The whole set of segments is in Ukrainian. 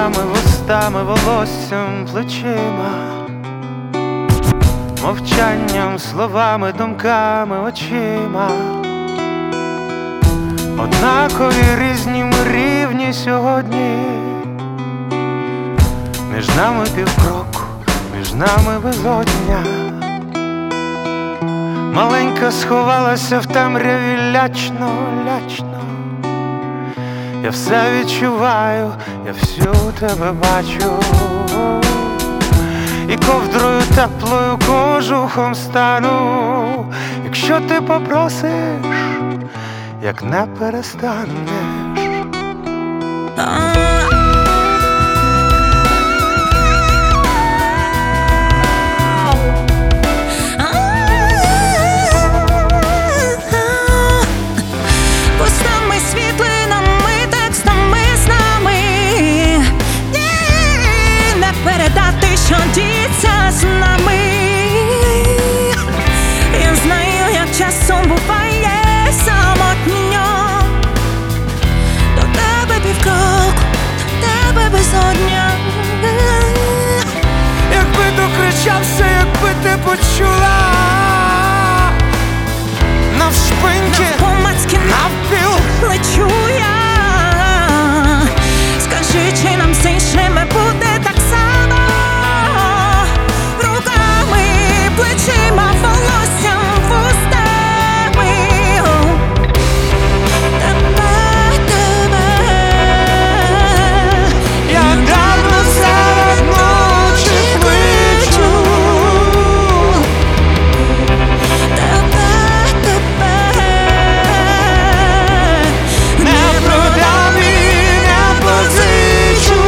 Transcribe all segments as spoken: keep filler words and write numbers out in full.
губами, вустами, волоссям, плечима, мовчанням, словами, думками, очима. Однакові різні ми рівні сьогодні. Між нами півкроку, між нами безодня. Маленька сховалася в темряві лячно, лячно. Я все відчуваю, я всю тебе бачу. І ковдрою теплою кожухом стану, якщо ти попросиш, як не перестанеш. Що діється з нами. Я знаю, як часом буває самотньо. До тебе півкроку, до тебе безодня. Якби докричався, якби ти почула, навшпиньки, навпомацьки, навпіл лечу я. Скажи, чи нам з іншими буде так само? Плечима, волоссям, вустами. Тебе, тебе. Я давно серед ночі кличу. Тебе, тебе. Не продам і не позичу.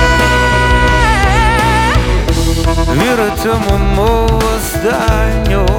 Вірю цьому, мов останню.